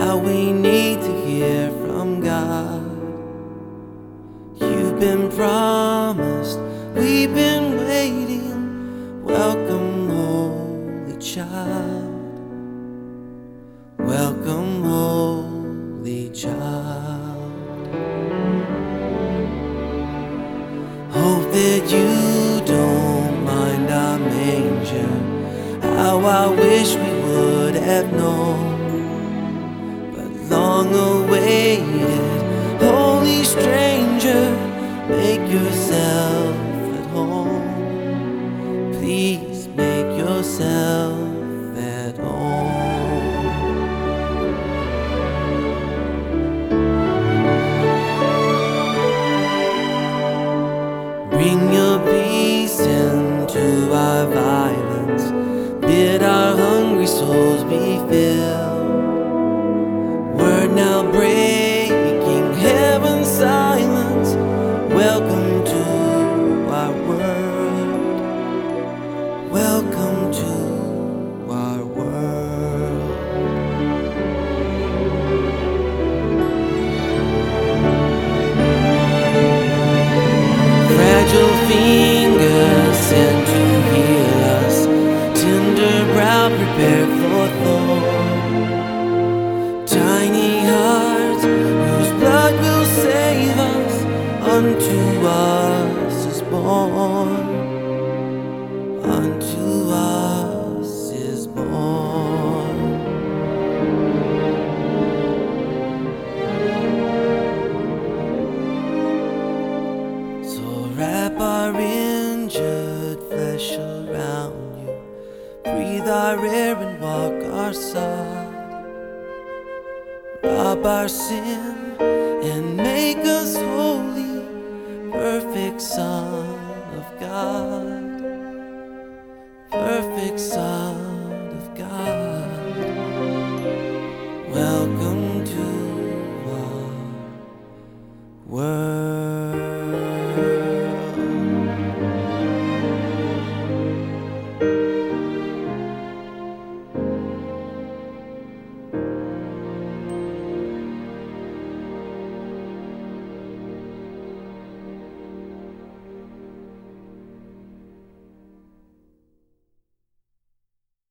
how we need to hear from God. You've been promised, we've been waiting. Welcome, Holy Child. Welcome, Holy Child. Hope that you don't mind our manger. How I wish we would have known. But long awaited, holy stranger, make yourself at home. Please make yourself at home. Bring your peace into our violence. Bid our hungry souls be filled. Word now breaking heaven's silence. Welcome to our world. Welcome to our world. Fragile fingers sent to heal us. Tender brow prepared for thorn. Tiny hearts whose blood will save us. Unto us is born. Unto us is born. So wrap our injured flesh around you. Breathe our air and walk our side. Rob our sin and make us holy, perfect Son of God.